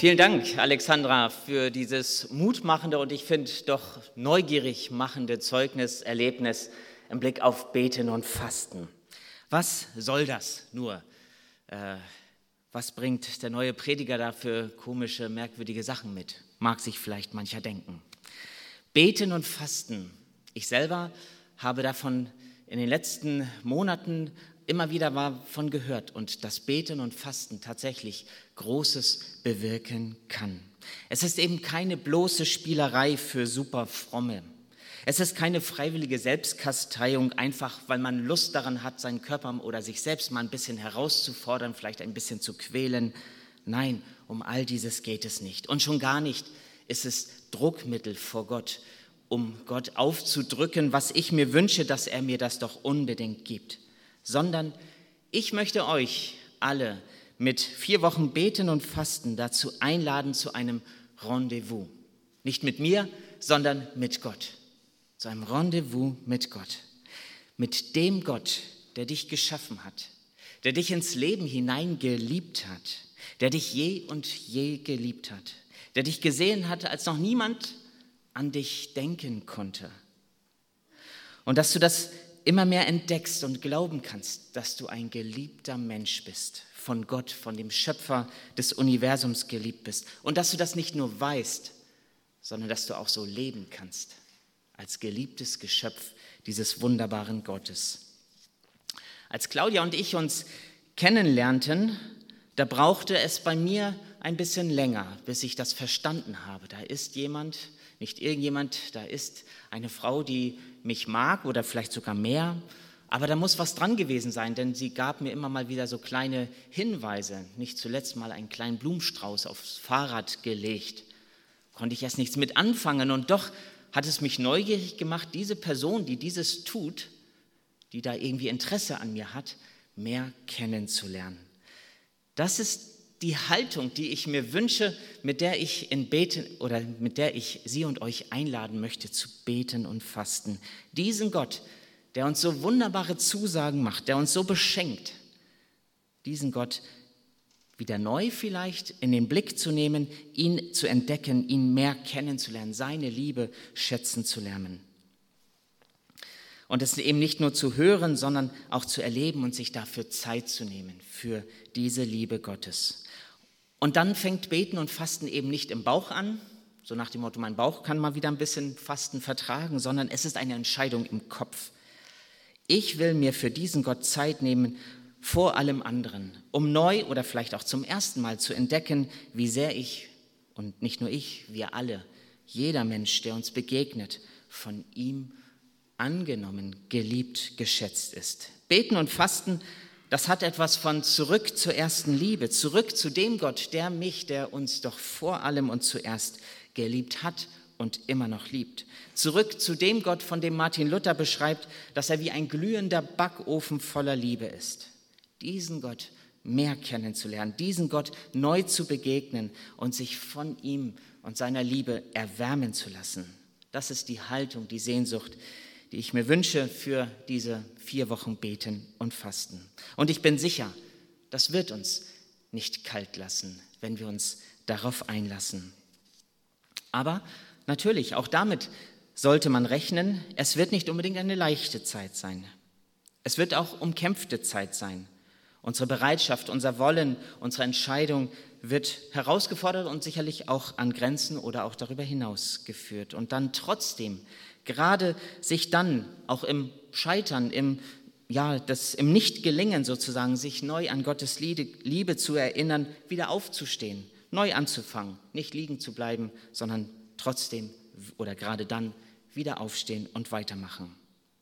Vielen Dank, Alexandra, für dieses mutmachende und ich finde doch neugierig machende Zeugnis, Erlebnis im Blick auf Beten und Fasten. Was soll das nur? Was bringt der neue Prediger da für komische, merkwürdige Sachen mit? Mag sich vielleicht mancher denken. Beten und Fasten. Ich selber habe davon in den letzten Monaten immer wieder davon gehört und dass Beten und Fasten tatsächlich Großes bewirken kann. Es ist eben keine bloße Spielerei für super Fromme. Es ist keine freiwillige Selbstkasteiung, einfach weil man Lust daran hat, seinen Körper oder sich selbst mal ein bisschen herauszufordern, vielleicht ein bisschen zu quälen. Nein, um all dieses geht es nicht. Und schon gar nicht ist es Druckmittel vor Gott, um Gott aufzudrücken, was ich mir wünsche, dass er mir das doch unbedingt gibt. Sondern ich möchte euch alle mit 4 Wochen Beten und Fasten dazu einladen zu einem Rendezvous. Nicht mit mir, sondern mit Gott. Zu einem Rendezvous mit Gott. Mit dem Gott, der dich geschaffen hat, der dich ins Leben hinein geliebt hat, der dich je und je geliebt hat, der dich gesehen hat, als noch niemand an dich denken konnte. Und dass du das immer mehr entdeckst und glauben kannst, dass du ein geliebter Mensch bist, von Gott, von dem Schöpfer des Universums geliebt bist. Und dass du das nicht nur weißt, sondern dass du auch so leben kannst, als geliebtes Geschöpf dieses wunderbaren Gottes. Als Claudia und ich uns kennenlernten, da brauchte es bei mir ein bisschen länger, bis ich das verstanden habe. Da ist jemand, nicht irgendjemand, da ist eine Frau, die mich mag oder vielleicht sogar mehr, aber da muss was dran gewesen sein, denn sie gab mir immer mal wieder so kleine Hinweise, nicht zuletzt mal einen kleinen Blumenstrauß aufs Fahrrad gelegt. Konnte ich erst nichts mit anfangen und doch hat es mich neugierig gemacht, diese Person, die dieses tut, die da irgendwie Interesse an mir hat, mehr kennenzulernen. Das ist die Haltung, die ich mir wünsche, mit der ich Sie und euch einladen möchte zu beten und fasten. Diesen Gott, der uns so wunderbare Zusagen macht, der uns so beschenkt, diesen Gott wieder neu vielleicht in den Blick zu nehmen, ihn zu entdecken, ihn mehr kennenzulernen, seine Liebe schätzen zu lernen. Und es eben nicht nur zu hören, sondern auch zu erleben und sich dafür Zeit zu nehmen, für diese Liebe Gottes. Und dann fängt Beten und Fasten eben nicht im Bauch an, so nach dem Motto, mein Bauch kann mal wieder ein bisschen Fasten vertragen, sondern es ist eine Entscheidung im Kopf. Ich will mir für diesen Gott Zeit nehmen, vor allem anderen, um neu oder vielleicht auch zum ersten Mal zu entdecken, wie sehr ich, und nicht nur ich, wir alle, jeder Mensch, der uns begegnet, von ihm angenommen, geliebt, geschätzt ist. Beten und Fasten, das hat etwas von zurück zur ersten Liebe, zurück zu dem Gott, der uns doch vor allem und zuerst geliebt hat und immer noch liebt. Zurück zu dem Gott, von dem Martin Luther beschreibt, dass er wie ein glühender Backofen voller Liebe ist. Diesen Gott mehr kennenzulernen, diesen Gott neu zu begegnen und sich von ihm und seiner Liebe erwärmen zu lassen. Das ist die Haltung, die Sehnsucht, die ich mir wünsche für diese 4 Wochen Beten und Fasten. Und ich bin sicher, das wird uns nicht kalt lassen, wenn wir uns darauf einlassen. Aber natürlich, auch damit sollte man rechnen, es wird nicht unbedingt eine leichte Zeit sein. Es wird auch umkämpfte Zeit sein. Unsere Bereitschaft, unser Wollen, unsere Entscheidung wird herausgefordert und sicherlich auch an Grenzen oder auch darüber hinaus geführt. Und dann trotzdem, gerade sich dann auch im Scheitern, im Nicht-Gelingen sozusagen, sich neu an Gottes Liebe zu erinnern, wieder aufzustehen, neu anzufangen, nicht liegen zu bleiben, sondern trotzdem oder gerade dann wieder aufstehen und weitermachen.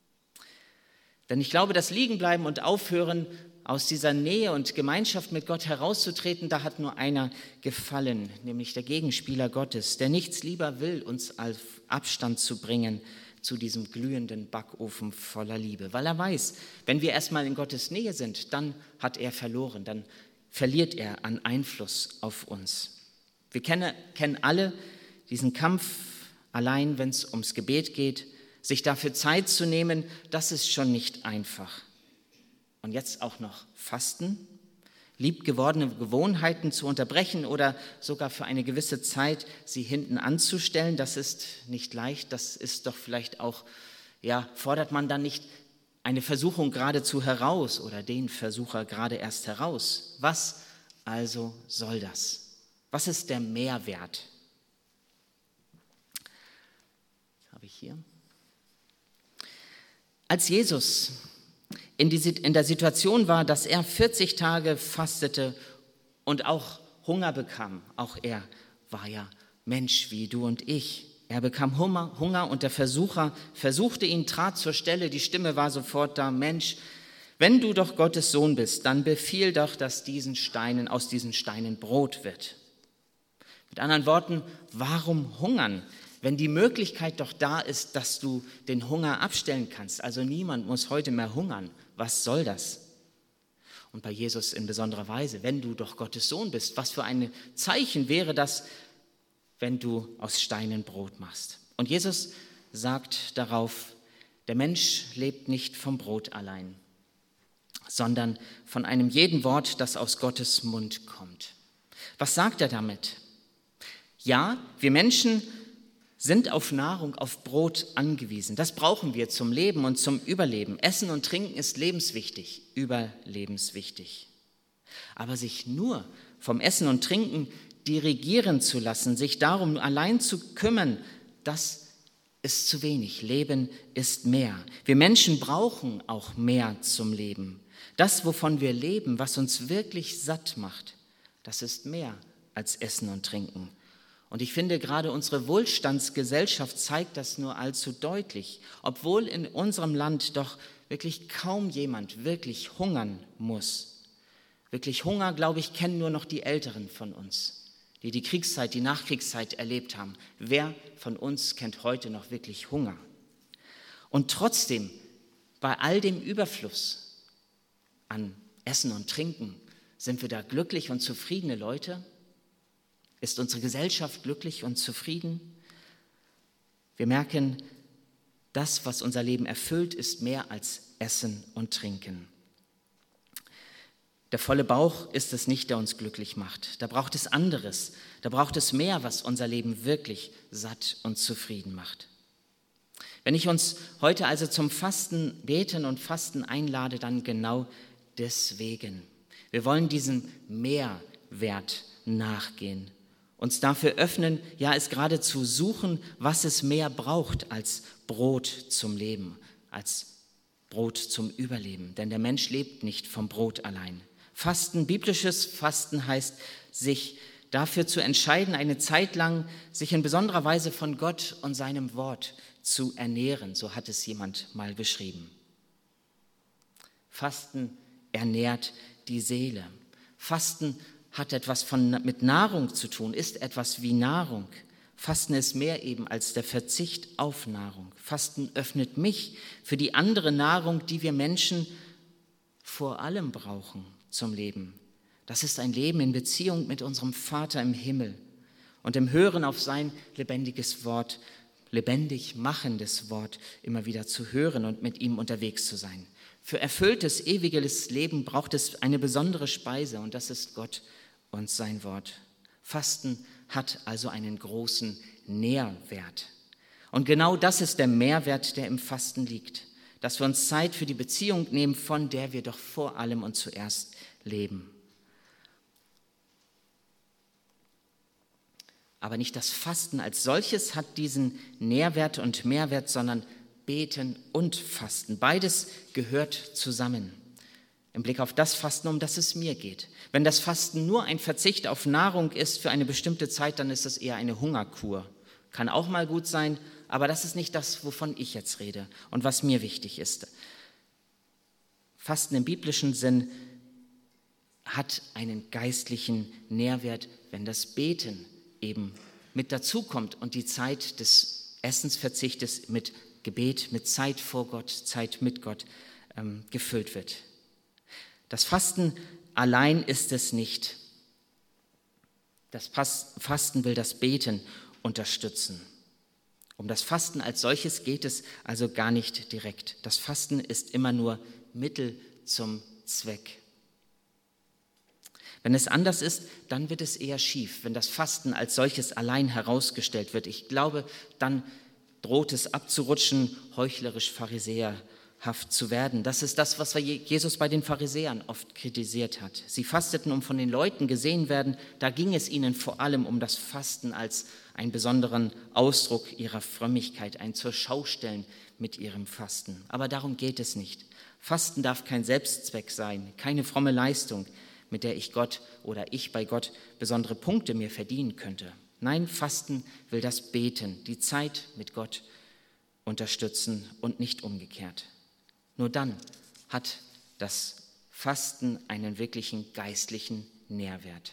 Denn ich glaube, das Liegenbleiben und Aufhören, aus dieser Nähe und Gemeinschaft mit Gott herauszutreten, da hat nur einer gefallen, nämlich der Gegenspieler Gottes, der nichts lieber will, uns auf Abstand zu bringen zu diesem glühenden Backofen voller Liebe. Weil er weiß, wenn wir erstmal in Gottes Nähe sind, dann hat er verloren, dann verliert er an Einfluss auf uns. Wir kennen alle diesen Kampf, allein wenn es ums Gebet geht, sich dafür Zeit zu nehmen, das ist schon nicht einfach. Und jetzt auch noch Fasten? liebgewordene Gewohnheiten zu unterbrechen oder sogar für eine gewisse Zeit sie hinten anzustellen. Das ist nicht leicht, das ist doch vielleicht auch, fordert man dann nicht eine Versuchung geradezu heraus oder den Versucher gerade erst heraus. Was also soll das? Was ist der Mehrwert? Das habe ich hier. Als Jesus in der Situation war, dass er 40 Tage fastete und auch Hunger bekam, auch er war ja Mensch wie du und ich. Er bekam Hunger und der Versucher versuchte ihn, trat zur Stelle, die Stimme war sofort da: Mensch, wenn du doch Gottes Sohn bist, dann befiehl doch, dass aus diesen Steinen Brot wird. Mit anderen Worten, warum hungern, wenn die Möglichkeit doch da ist, dass du den Hunger abstellen kannst? Also niemand muss heute mehr hungern. Was soll das? Und bei Jesus in besonderer Weise: Wenn du doch Gottes Sohn bist, was für ein Zeichen wäre das, wenn du aus Steinen Brot machst? Und Jesus sagt darauf: Der Mensch lebt nicht vom Brot allein, sondern von einem jeden Wort, das aus Gottes Mund kommt. Was sagt er damit? Ja, wir Menschen sind auf Nahrung, auf Brot angewiesen. Das brauchen wir zum Leben und zum Überleben. Essen und Trinken ist lebenswichtig, überlebenswichtig. Aber sich nur vom Essen und Trinken dirigieren zu lassen, sich darum allein zu kümmern, das ist zu wenig. Leben ist mehr. Wir Menschen brauchen auch mehr zum Leben. Das, wovon wir leben, was uns wirklich satt macht, das ist mehr als Essen und Trinken. Und ich finde, gerade unsere Wohlstandsgesellschaft zeigt das nur allzu deutlich, obwohl in unserem Land doch wirklich kaum jemand wirklich hungern muss. Wirklich Hunger, glaube ich, kennen nur noch die Älteren von uns, die die Kriegszeit, die Nachkriegszeit erlebt haben. Wer von uns kennt heute noch wirklich Hunger? Und trotzdem, bei all dem Überfluss an Essen und Trinken, sind wir da glücklich und zufriedene Leute? Ist unsere Gesellschaft glücklich und zufrieden? Wir merken, das, was unser Leben erfüllt, ist mehr als Essen und Trinken. Der volle Bauch ist es nicht, der uns glücklich macht. Da braucht es anderes. Da braucht es mehr, was unser Leben wirklich satt und zufrieden macht. Wenn ich uns heute also zum Fasten, Beten und Fasten einlade, dann genau deswegen. Wir wollen diesem Mehrwert nachgehen. Uns dafür öffnen, ja, es geradezu suchen, was es mehr braucht als Brot zum Leben, als Brot zum Überleben. Denn der Mensch lebt nicht vom Brot allein. Fasten, biblisches Fasten heißt, sich dafür zu entscheiden, eine Zeit lang sich in besonderer Weise von Gott und seinem Wort zu ernähren. So hat es jemand mal beschrieben. Fasten ernährt die Seele. Fasten hat etwas mit Nahrung zu tun, ist etwas wie Nahrung. Fasten ist mehr eben als der Verzicht auf Nahrung. Fasten öffnet mich für die andere Nahrung, die wir Menschen vor allem brauchen zum Leben. Das ist ein Leben in Beziehung mit unserem Vater im Himmel und im Hören auf sein lebendiges Wort, lebendig machendes Wort immer wieder zu hören und mit ihm unterwegs zu sein. Für erfülltes, ewiges Leben braucht es eine besondere Speise und das ist Gott und sein Wort. Fasten hat also einen großen Nährwert. Und genau das ist der Mehrwert, der im Fasten liegt. Dass wir uns Zeit für die Beziehung nehmen, von der wir doch vor allem und zuerst leben. Aber nicht das Fasten als solches hat diesen Nährwert und Mehrwert, sondern Beten und Fasten. Beides gehört zusammen. Im Blick auf das Fasten, um das es mir geht. Wenn das Fasten nur ein Verzicht auf Nahrung ist für eine bestimmte Zeit, dann ist das eher eine Hungerkur. Kann auch mal gut sein, aber das ist nicht das, wovon ich jetzt rede und was mir wichtig ist. Fasten im biblischen Sinn hat einen geistlichen Nährwert, wenn das Beten eben mit dazukommt und die Zeit des Essensverzichtes mit Gebet, mit Zeit vor Gott, Zeit mit Gott gefüllt wird. Das Fasten allein ist es nicht. Das Fasten will das Beten unterstützen. Um das Fasten als solches geht es also gar nicht direkt. Das Fasten ist immer nur Mittel zum Zweck. Wenn es anders ist, dann wird es eher schief, wenn das Fasten als solches allein herausgestellt wird. Ich glaube, dann droht es abzurutschen, heuchlerisch pharisäerhaft zu werden. Das ist das, was Jesus bei den Pharisäern oft kritisiert hat. Sie fasteten, um von den Leuten gesehen werden. Da ging es ihnen vor allem um das Fasten als einen besonderen Ausdruck ihrer Frömmigkeit, ein Zur-Schau-Stellen mit ihrem Fasten. Aber darum geht es nicht. Fasten darf kein Selbstzweck sein, keine fromme Leistung, mit der ich bei Gott besondere Punkte mir verdienen könnte. Nein, Fasten will das Beten, die Zeit mit Gott unterstützen und nicht umgekehrt. Nur dann hat das Fasten einen wirklichen geistlichen Nährwert.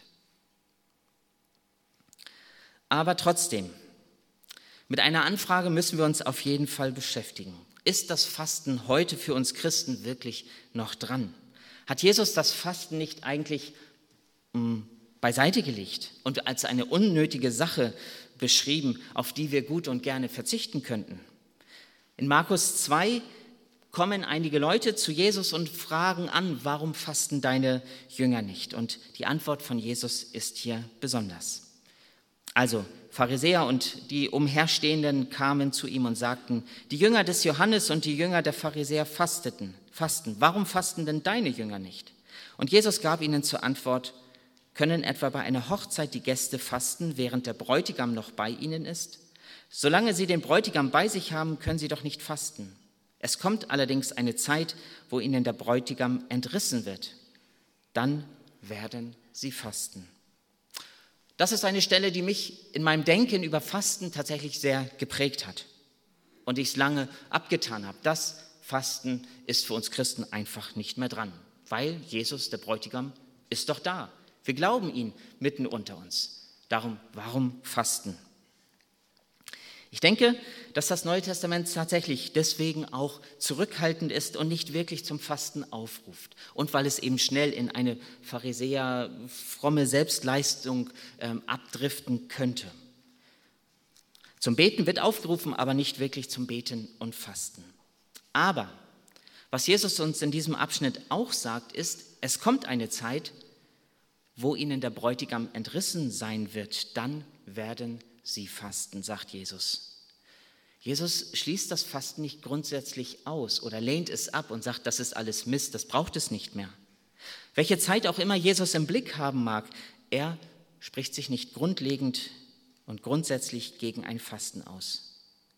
Aber trotzdem, mit einer Anfrage müssen wir uns auf jeden Fall beschäftigen. Ist das Fasten heute für uns Christen wirklich noch dran? Hat Jesus das Fasten nicht eigentlich beiseite gelegt und als eine unnötige Sache beschrieben, auf die wir gut und gerne verzichten könnten? In Markus 2 kommen einige Leute zu Jesus und fragen an, warum fasten deine Jünger nicht? Und die Antwort von Jesus ist hier besonders. Also Pharisäer und die Umherstehenden kamen zu ihm und sagten, die Jünger des Johannes und die Jünger der Pharisäer fasten. Warum fasten denn deine Jünger nicht? Und Jesus gab ihnen zur Antwort, können etwa bei einer Hochzeit die Gäste fasten, während der Bräutigam noch bei ihnen ist? Solange sie den Bräutigam bei sich haben, können sie doch nicht fasten. Es kommt allerdings eine Zeit, wo ihnen der Bräutigam entrissen wird. Dann werden sie fasten. Das ist eine Stelle, die mich in meinem Denken über Fasten tatsächlich sehr geprägt hat und ich es lange abgetan habe. Das Fasten ist für uns Christen einfach nicht mehr dran, weil Jesus, der Bräutigam, ist doch da. Wir glauben ihn mitten unter uns. Darum, warum fasten? Ich denke, dass das Neue Testament tatsächlich deswegen auch zurückhaltend ist und nicht wirklich zum Fasten aufruft. Und weil es eben schnell in eine pharisäer-fromme Selbstleistung abdriften könnte. Zum Beten wird aufgerufen, aber nicht wirklich zum Beten und Fasten. Aber was Jesus uns in diesem Abschnitt auch sagt, ist, es kommt eine Zeit, wo ihnen der Bräutigam entrissen sein wird, dann werden sie fasten, sagt Jesus. Jesus schließt das Fasten nicht grundsätzlich aus oder lehnt es ab und sagt, das ist alles Mist, das braucht es nicht mehr. Welche Zeit auch immer Jesus im Blick haben mag, er spricht sich nicht grundlegend und grundsätzlich gegen ein Fasten aus.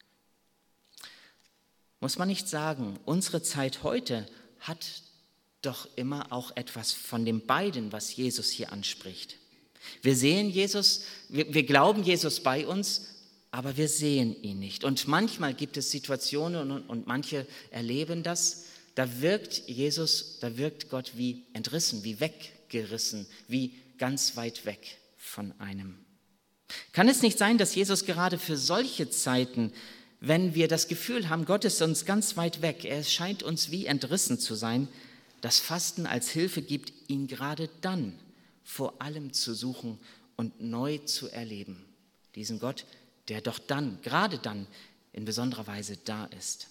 Muss man nicht sagen, unsere Zeit heute hat doch immer auch etwas von dem beiden, was Jesus hier anspricht. Wir sehen Jesus, wir glauben Jesus bei uns, aber wir sehen ihn nicht. Und manchmal gibt es Situationen und manche erleben das, da wirkt Gott wie entrissen, wie weggerissen, wie ganz weit weg von einem. Kann es nicht sein, dass Jesus gerade für solche Zeiten, wenn wir das Gefühl haben, Gott ist uns ganz weit weg, er scheint uns wie entrissen zu sein, das Fasten als Hilfe gibt, ihn gerade dann vor allem zu suchen und neu zu erleben. Diesen Gott, der doch dann, gerade dann, in besonderer Weise da ist.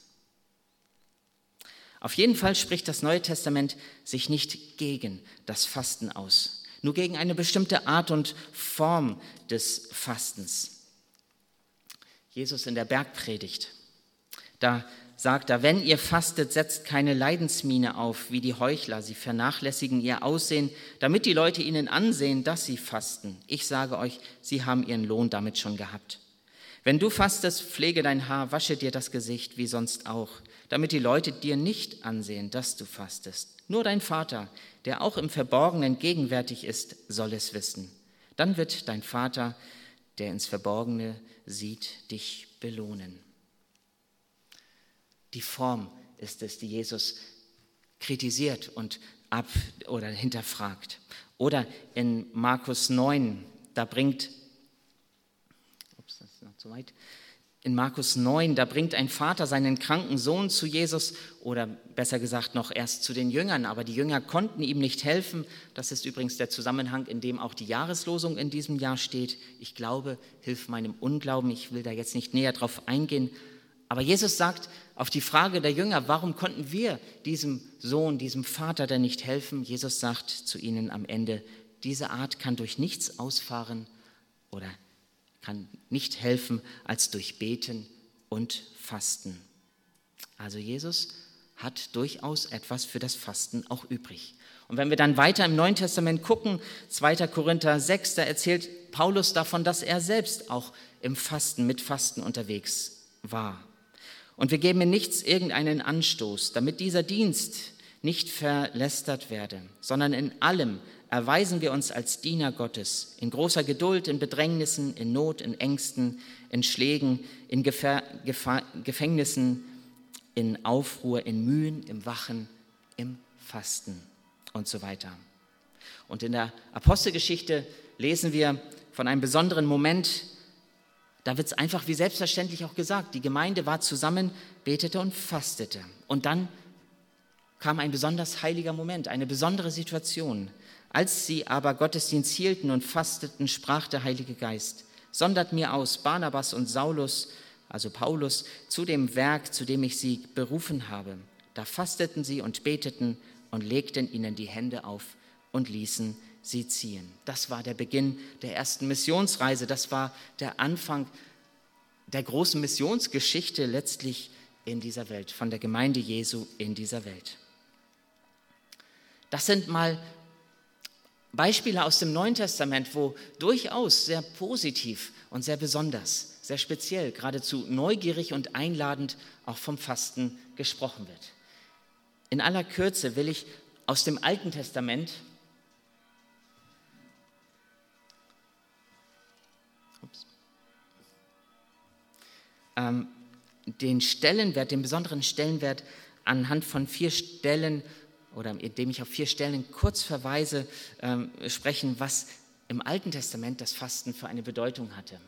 Auf jeden Fall spricht das Neue Testament sich nicht gegen das Fasten aus, nur gegen eine bestimmte Art und Form des Fastens. Jesus in der Bergpredigt, da sagt er, wenn ihr fastet, setzt keine Leidensmiene auf, wie die Heuchler. Sie vernachlässigen ihr Aussehen, damit die Leute ihnen ansehen, dass sie fasten. Ich sage euch, sie haben ihren Lohn damit schon gehabt. Wenn du fastest, pflege dein Haar, wasche dir das Gesicht wie sonst auch, damit die Leute dir nicht ansehen, dass du fastest. Nur dein Vater, der auch im Verborgenen gegenwärtig ist, soll es wissen. Dann wird dein Vater, der ins Verborgene sieht, dich belohnen. Die Form ist es, die Jesus kritisiert und hinterfragt. Oder in Markus 9, da bringt ein Vater seinen kranken Sohn zu Jesus oder besser gesagt noch erst zu den Jüngern, aber die Jünger konnten ihm nicht helfen. Das ist übrigens der Zusammenhang, in dem auch die Jahreslosung in diesem Jahr steht. Ich glaube, hilf meinem Unglauben. Ich will da jetzt nicht näher drauf eingehen. Aber Jesus sagt auf die Frage der Jünger, warum konnten wir diesem Sohn, diesem Vater denn nicht helfen? Jesus sagt zu ihnen am Ende, diese Art kann durch nichts ausfahren oder kann nicht helfen als durch Beten und Fasten. Also Jesus hat durchaus etwas für das Fasten auch übrig. Und wenn wir dann weiter im Neuen Testament gucken, 2. Korinther 6, da erzählt Paulus davon, dass er selbst auch im Fasten, mit Fasten unterwegs war. Und wir geben in nichts irgendeinen Anstoß, damit dieser Dienst nicht verlästert werde, sondern in allem erweisen wir uns als Diener Gottes, in großer Geduld, in Bedrängnissen, in Not, in Ängsten, in Schlägen, in Gefängnissen, in Aufruhr, in Mühen, im Wachen, im Fasten und so weiter. Und in der Apostelgeschichte lesen wir von einem besonderen Moment, da wird es einfach wie selbstverständlich auch gesagt, die Gemeinde war zusammen, betete und fastete. Und dann kam ein besonders heiliger Moment, eine besondere Situation. Als sie aber Gottesdienst hielten und fasteten, sprach der Heilige Geist: Sondert mir aus Barnabas und Saulus, also Paulus, zu dem Werk, zu dem ich sie berufen habe. Da fasteten sie und beteten und legten ihnen die Hände auf und ließen sie ziehen. Das war der Beginn der ersten Missionsreise. Das war der Anfang der großen Missionsgeschichte letztlich in dieser Welt, von der Gemeinde Jesu in dieser Welt. Das sind mal Beispiele aus dem Neuen Testament, wo durchaus sehr positiv und sehr besonders, sehr speziell, geradezu neugierig und einladend auch vom Fasten gesprochen wird. In aller Kürze will ich aus dem Alten Testament den Stellenwert, den besonderen Stellenwert anhand von 4 Stellen oder indem ich auf 4 Stellen kurz verweise, sprechen, was im Alten Testament das Fasten für eine Bedeutung hatte.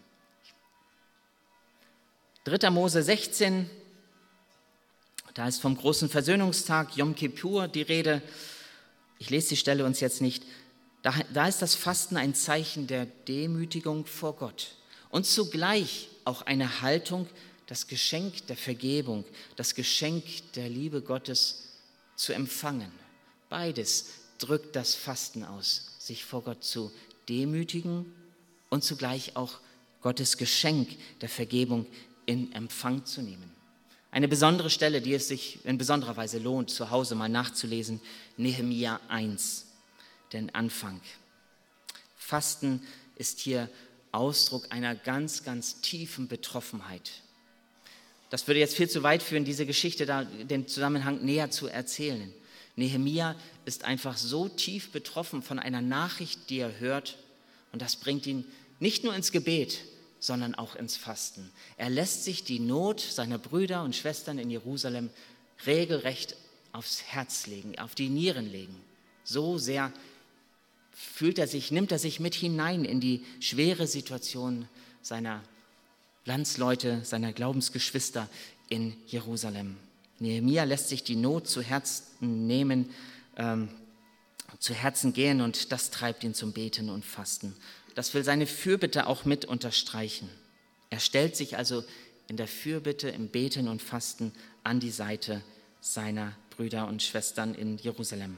3. Mose 16, da ist vom großen Versöhnungstag, Yom Kippur, die Rede. Ich lese die Stelle uns jetzt nicht. Da ist das Fasten ein Zeichen der Demütigung vor Gott und zugleich auch eine Haltung, das Geschenk der Vergebung, das Geschenk der Liebe Gottes zu empfangen. Beides drückt das Fasten aus, sich vor Gott zu demütigen und zugleich auch Gottes Geschenk der Vergebung in Empfang zu nehmen. Eine besondere Stelle, die es sich in besonderer Weise lohnt, zu Hause mal nachzulesen, Nehemia 1, den Anfang. Fasten ist hier Ausdruck einer ganz, ganz tiefen Betroffenheit. Das würde jetzt viel zu weit führen, diese Geschichte, den Zusammenhang näher zu erzählen. Nehemia ist einfach so tief betroffen von einer Nachricht, die er hört, und das bringt ihn nicht nur ins Gebet, sondern auch ins Fasten. Er lässt sich die Not seiner Brüder und Schwestern in Jerusalem regelrecht aufs Herz legen, auf die Nieren legen. So sehr nimmt er sich mit hinein in die schwere Situation seiner Landsleute, seiner Glaubensgeschwister in Jerusalem. Nehemia lässt sich die Not zu Herzen nehmen, zu Herzen gehen, und das treibt ihn zum Beten und Fasten. Das will seine Fürbitte auch mit unterstreichen. Er stellt sich also in der Fürbitte, im Beten und Fasten an die Seite seiner Brüder und Schwestern in Jerusalem.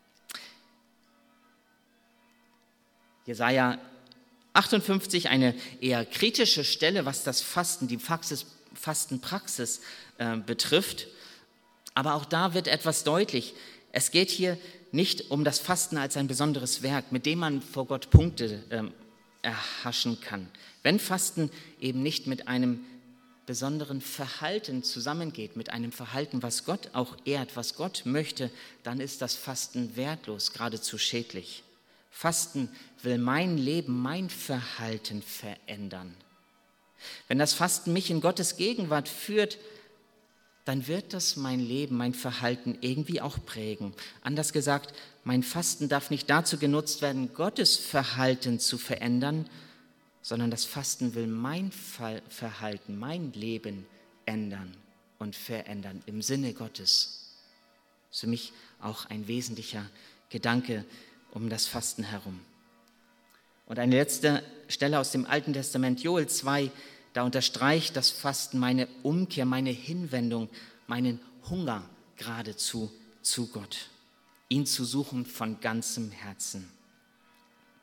Jesaja 58, eine eher kritische Stelle, was das Fasten, die Fastenpraxis betrifft. Aber auch da wird etwas deutlich. Es geht hier nicht um das Fasten als ein besonderes Werk, mit dem man vor Gott Punkte erhaschen kann. Wenn Fasten eben nicht mit einem besonderen Verhalten zusammengeht, mit einem Verhalten, was Gott auch ehrt, was Gott möchte, dann ist das Fasten wertlos, geradezu schädlich. Fasten will mein Leben, mein Verhalten verändern. Wenn das Fasten mich in Gottes Gegenwart führt, dann wird das mein Leben, mein Verhalten irgendwie auch prägen. Anders gesagt, mein Fasten darf nicht dazu genutzt werden, Gottes Verhalten zu verändern, sondern das Fasten will mein Verhalten, mein Leben ändern und verändern im Sinne Gottes. Das ist für mich auch ein wesentlicher Gedanke um das Fasten herum. Und eine letzte Stelle aus dem Alten Testament, Joel 2, da unterstreicht das Fasten meine Umkehr, meine Hinwendung, meinen Hunger geradezu zu Gott, ihn zu suchen von ganzem Herzen.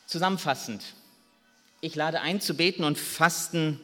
Zusammenfassend, ich lade ein zu beten und fasten,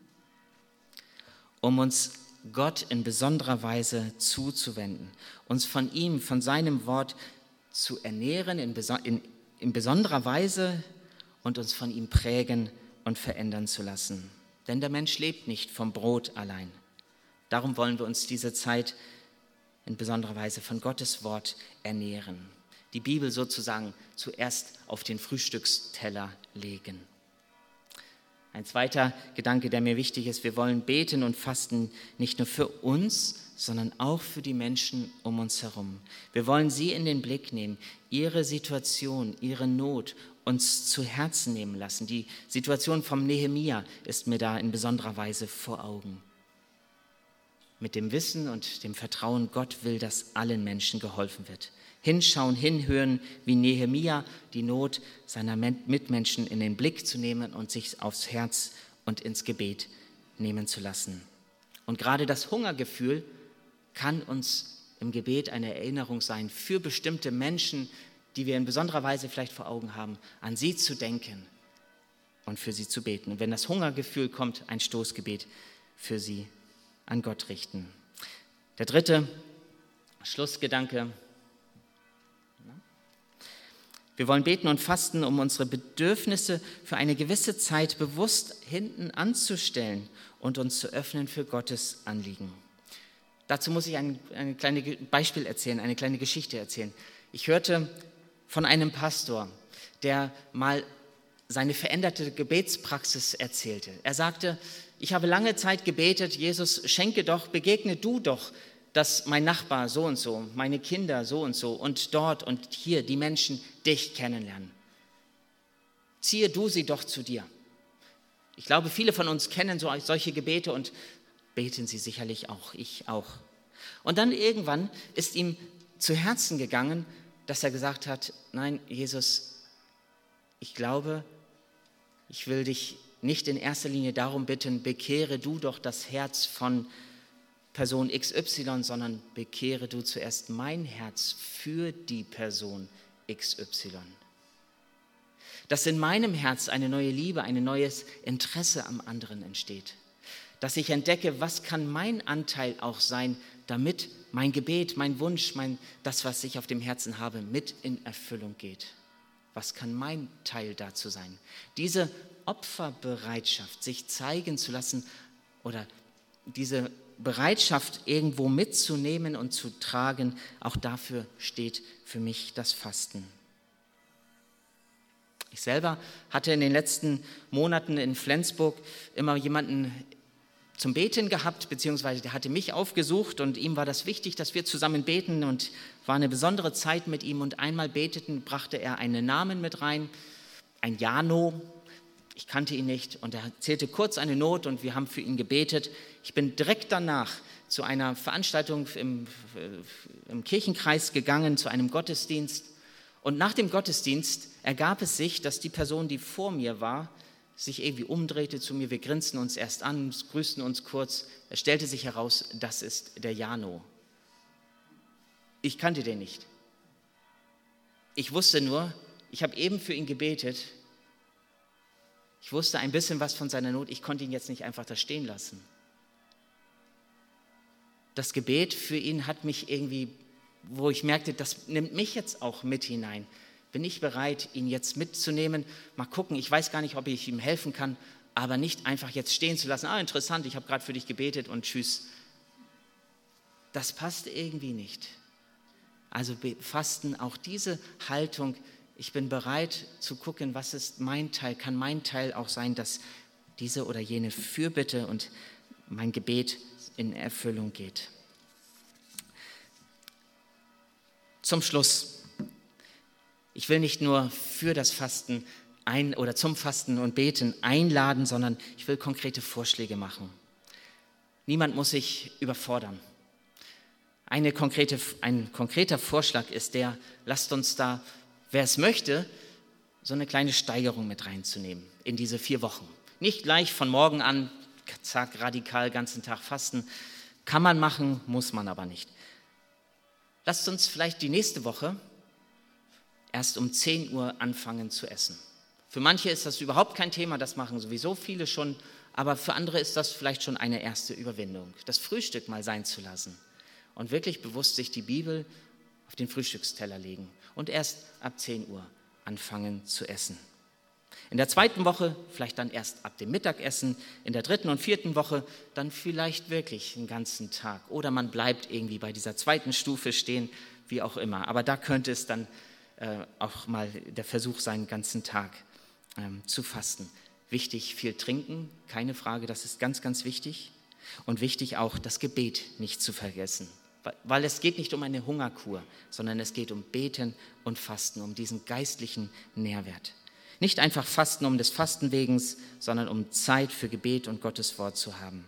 um uns Gott in besonderer Weise zuzuwenden, uns von ihm, von seinem Wort zu ernähren in besonderer Weise und uns von ihm prägen und verändern zu lassen. Denn der Mensch lebt nicht vom Brot allein. Darum wollen wir uns diese Zeit in besonderer Weise von Gottes Wort ernähren. Die Bibel sozusagen zuerst auf den Frühstücksteller legen. Ein zweiter Gedanke, der mir wichtig ist, wir wollen beten und fasten nicht nur für uns, sondern auch für die Menschen um uns herum. Wir wollen sie in den Blick nehmen, ihre Situation, ihre Not uns zu Herzen nehmen lassen. Die Situation vom Nehemia ist mir da in besonderer Weise vor Augen. Mit dem Wissen und dem Vertrauen, Gott will, dass allen Menschen geholfen wird. Hinschauen, hinhören, wie Nehemia die Not seiner Mitmenschen in den Blick zu nehmen und sich aufs Herz und ins Gebet nehmen zu lassen. Und gerade das Hungergefühl kann uns im Gebet eine Erinnerung sein für bestimmte Menschen, die wir in besonderer Weise vielleicht vor Augen haben, an sie zu denken und für sie zu beten. Und wenn das Hungergefühl kommt, ein Stoßgebet für sie an Gott richten. Der dritte Schlussgedanke. Wir wollen beten und fasten, um unsere Bedürfnisse für eine gewisse Zeit bewusst hinten anzustellen und uns zu öffnen für Gottes Anliegen. Dazu muss ich ein kleines Beispiel erzählen, eine kleine Geschichte erzählen. Ich hörte von einem Pastor, der mal seine veränderte Gebetspraxis erzählte. Er sagte, ich habe lange Zeit gebetet, Jesus, schenke doch, begegne du doch, dass mein Nachbar so und so, meine Kinder so und dort und hier die Menschen dich kennenlernen. Ziehe du sie doch zu dir. Ich glaube, viele von uns kennen solche Gebete und beten sie sicherlich auch, ich auch. Und dann irgendwann ist ihm zu Herzen gegangen, dass er gesagt hat, nein, Jesus, ich glaube, ich will dich nicht in erster Linie darum bitten, bekehre du doch das Herz von Person XY, sondern bekehre du zuerst mein Herz für die Person XY. Dass in meinem Herz eine neue Liebe, ein neues Interesse am anderen entsteht. Dass ich entdecke, was kann mein Anteil auch sein, damit mein Gebet, mein Wunsch, das, was ich auf dem Herzen habe, mit in Erfüllung geht. Was kann mein Teil dazu sein? Diese Opferbereitschaft, sich zeigen zu lassen oder diese Bereitschaft irgendwo mitzunehmen und zu tragen, auch dafür steht für mich das Fasten. Ich selber hatte in den letzten Monaten in Flensburg immer jemanden zum Beten gehabt, beziehungsweise der hatte mich aufgesucht und ihm war das wichtig, dass wir zusammen beten und war eine besondere Zeit mit ihm und einmal beteten, brachte er einen Namen mit rein, ein Jano. Ich kannte ihn nicht und er erzählte kurz eine Not und wir haben für ihn gebetet. Ich bin direkt danach zu einer Veranstaltung im Kirchenkreis gegangen, zu einem Gottesdienst. Und nach dem Gottesdienst ergab es sich, dass die Person, die vor mir war, sich irgendwie umdrehte zu mir. Wir grinsten uns erst an, grüßten uns kurz. Es stellte sich heraus, das ist der Jano. Ich kannte den nicht. Ich wusste nur, ich habe eben für ihn gebetet. Ich wusste ein bisschen was von seiner Not, ich konnte ihn jetzt nicht einfach da stehen lassen. Das Gebet für ihn hat mich irgendwie, wo ich merkte, das nimmt mich jetzt auch mit hinein. Bin ich bereit, ihn jetzt mitzunehmen? Mal gucken, ich weiß gar nicht, ob ich ihm helfen kann, aber nicht einfach jetzt stehen zu lassen. Interessant, ich habe gerade für dich gebetet und tschüss. Das passt irgendwie nicht. Also Fasten, auch diese Haltung, ich bin bereit zu gucken, was ist mein Teil, kann mein Teil auch sein, dass diese oder jene Fürbitte und mein Gebet in Erfüllung geht. Zum Schluss, ich will nicht nur für das Fasten zum Fasten und Beten einladen, sondern ich will konkrete Vorschläge machen. Niemand muss sich überfordern. Ein konkreter Vorschlag ist der, lasst uns da, wer es möchte, so eine kleine Steigerung mit reinzunehmen in diese 4 Wochen. Nicht gleich von morgen an, zack, radikal, ganzen Tag fasten. Kann man machen, muss man aber nicht. Lasst uns vielleicht die nächste Woche erst um 10 Uhr anfangen zu essen. Für manche ist das überhaupt kein Thema, das machen sowieso viele schon, aber für andere ist das vielleicht schon eine erste Überwindung, das Frühstück mal sein zu lassen und wirklich bewusst sich die Bibel auf den Frühstücksteller legen und erst ab 10 Uhr anfangen zu essen. In der 2. Woche vielleicht dann erst ab dem Mittagessen, in der 3. und 4. Woche dann vielleicht wirklich den ganzen Tag. Oder man bleibt irgendwie bei dieser 2. Stufe stehen, wie auch immer. Aber da könnte es dann auch mal der Versuch sein, den ganzen Tag zu fasten. Wichtig, viel trinken, keine Frage, das ist ganz, ganz wichtig. Und wichtig auch, das Gebet nicht zu vergessen. Weil es geht nicht um eine Hungerkur, sondern es geht um Beten und Fasten, um diesen geistlichen Nährwert. Nicht einfach Fasten um des Fastenwegens, sondern um Zeit für Gebet und Gottes Wort zu haben.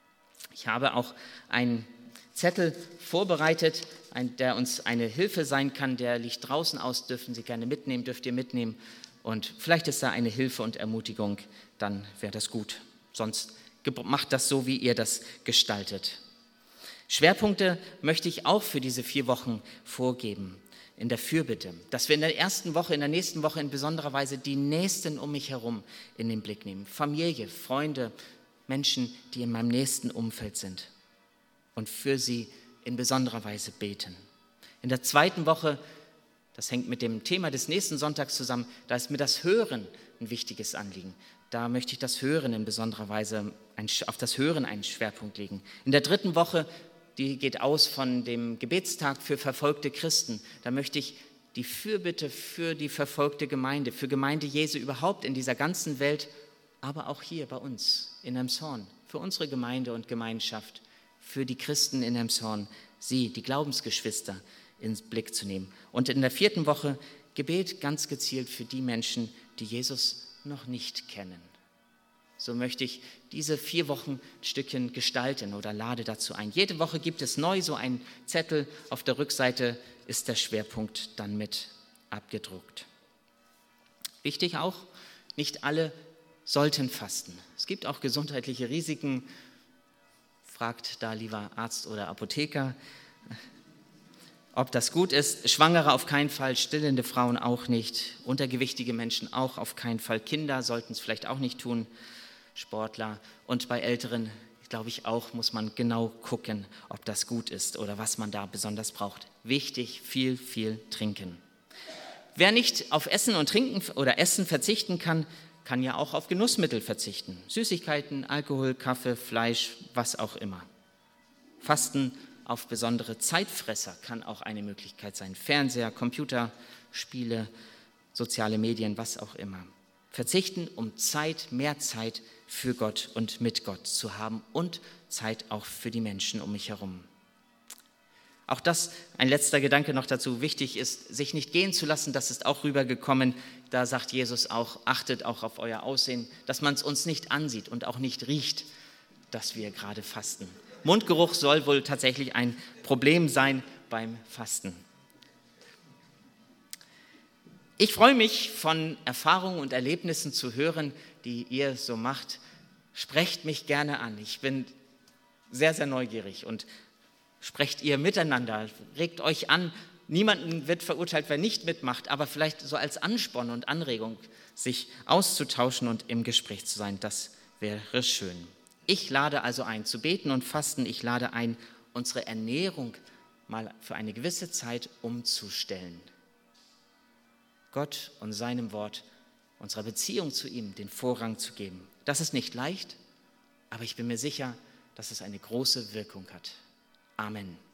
Ich habe auch einen Zettel vorbereitet, der uns eine Hilfe sein kann. Der liegt draußen aus, dürft ihr mitnehmen. Und vielleicht ist da eine Hilfe und Ermutigung, dann wäre das gut. Sonst macht das so, wie ihr das gestaltet. Schwerpunkte möchte ich auch für diese 4 Wochen vorgeben. In der Fürbitte, dass wir in der ersten Woche, in der nächsten Woche in besonderer Weise die Nächsten um mich herum in den Blick nehmen. Familie, Freunde, Menschen, die in meinem nächsten Umfeld sind und für sie in besonderer Weise beten. In der 2. Woche, das hängt mit dem Thema des nächsten Sonntags zusammen, da ist mir das Hören ein wichtiges Anliegen. Da möchte ich das Hören in besonderer Weise, auf das Hören einen Schwerpunkt legen. In der 3. Woche, die geht aus von dem Gebetstag für verfolgte Christen. Da möchte ich die Fürbitte für die verfolgte Gemeinde, für Gemeinde Jesu überhaupt in dieser ganzen Welt, aber auch hier bei uns in Elmshorn, für unsere Gemeinde und Gemeinschaft, für die Christen in Elmshorn, sie, die Glaubensgeschwister, ins Blick zu nehmen. Und in der 4. Woche Gebet ganz gezielt für die Menschen, die Jesus noch nicht kennen. So möchte ich diese 4 Wochen ein Stückchen gestalten oder lade dazu ein. Jede Woche gibt es neu so einen Zettel. Auf der Rückseite ist der Schwerpunkt dann mit abgedruckt. Wichtig auch, nicht alle sollten fasten. Es gibt auch gesundheitliche Risiken. Fragt da lieber Arzt oder Apotheker, ob das gut ist. Schwangere auf keinen Fall, stillende Frauen auch nicht, untergewichtige Menschen auch auf keinen Fall. Kinder sollten es vielleicht auch nicht tun. Sportler und bei Älteren, glaube ich auch, muss man genau gucken, ob das gut ist oder was man da besonders braucht. Wichtig, viel trinken. Wer nicht auf Essen und Trinken oder Essen verzichten kann, kann ja auch auf Genussmittel verzichten. Süßigkeiten, Alkohol, Kaffee, Fleisch, was auch immer. Fasten auf besondere Zeitfresser kann auch eine Möglichkeit sein. Fernseher, Computer, Spiele, soziale Medien, was auch immer. Verzichten, um Zeit, mehr Zeit für Gott und mit Gott zu haben und Zeit auch für die Menschen um mich herum. Auch das, ein letzter Gedanke noch dazu, wichtig ist, sich nicht gehen zu lassen, das ist auch rübergekommen. Da sagt Jesus auch, achtet auch auf euer Aussehen, dass man es uns nicht ansieht und auch nicht riecht, dass wir gerade fasten. Mundgeruch soll wohl tatsächlich ein Problem sein beim Fasten. Ich freue mich, von Erfahrungen und Erlebnissen zu hören, die ihr so macht. Sprecht mich gerne an. Ich bin sehr, sehr neugierig und sprecht ihr miteinander, regt euch an. Niemanden wird verurteilt, wer nicht mitmacht, aber vielleicht so als Ansporn und Anregung, sich auszutauschen und im Gespräch zu sein, das wäre schön. Ich lade also ein, zu beten und fasten. Ich lade ein, unsere Ernährung mal für eine gewisse Zeit umzustellen. Gott und seinem Wort, unserer Beziehung zu ihm, den Vorrang zu geben. Das ist nicht leicht, aber ich bin mir sicher, dass es eine große Wirkung hat. Amen.